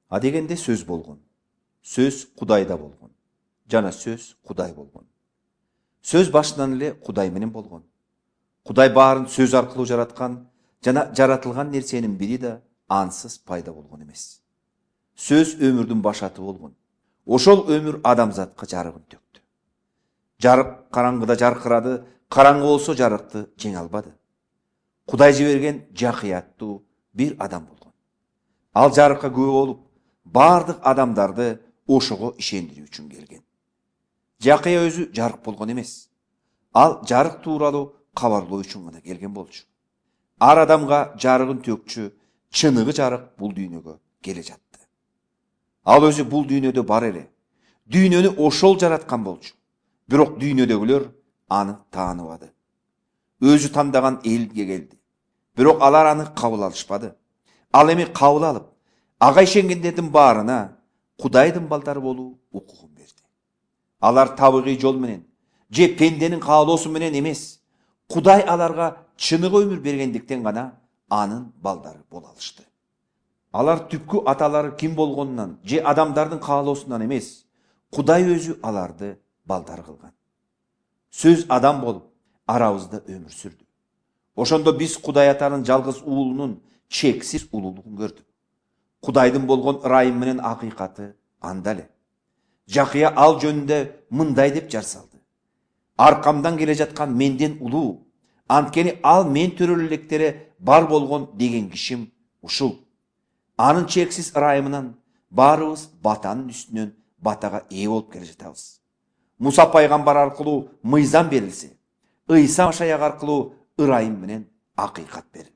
Дегенде сөз болгон. Сөз Кудайда болгон. Жана сөз Кудай болгон. Сөз башынан эле Кудай менен болгон. Кудай баарын сөз аркылуу жараткан, жана жаратылган нерсенин бири да ансыз пайда болгон эмес. Сөз өмүрдүн башаты болгон. Ошол өмүр адамзатка жарыгын төктү. Жарык караңгыда жаркырады, караңгы болсо жарыкты жеңе албады. Кудай жиберген жакыяттуу бир адам болгон. Ал жарыкка күбө болуп, бардык адамдарды ошого ишендирүү үчүн келген. Жакыя өзү жарык болгон эмес. Ал жарык тууралуу кабарлоо үчүн гана келген болчу. Ар адамга жарыгын төкчү, чыныгы жарык бул дүйнөгө келе жатты. Ал өзү бул дүйнөдө бар эле. Дүйнөнү ошол жараткан болчу. Бирок дүйнөдөгүлөр аны тааныбады. Өзү тандаган элге келди. Бирок алар аны кабыл алышпады. Ал эми кабыл алып, ага ишенгендердин баарына Кудайдын балдары болуу укугун берди. Алар табигый жол менен, же пенденин каалоосу менен эмес, Кудай аларга чыныгы өмүр бергендиктен гана анын балдары боло алышты. Алар түпкү аталары ким болгонунан, же адамдардын каалоосунан эмес, Кудай өзү аларды балдар кылган. Сөз адам болуп, арабызда өмүр сүрдү. Ошондо биз Кудай атанын жалгыз уулунун чексиз улуулугун көрдүк. Кудайдын болгон ырайым менен акыйкаты анда эле. Жакыя ал жөнүндө мындай деп жар салды. Аркамдан келе жаткан менден улуу, анткени ал мен төрөлүү электере бар болгон деген кишим ушул. Анын чексиз ырайымынан баарыбыз батанын үстүнөн батага ээ болуп келе жатабыз. Муса пайгамбар аркылуу мыйзам берилсе, Ыйса Машаяк аркылуу ырайым менен акыйкат берилди.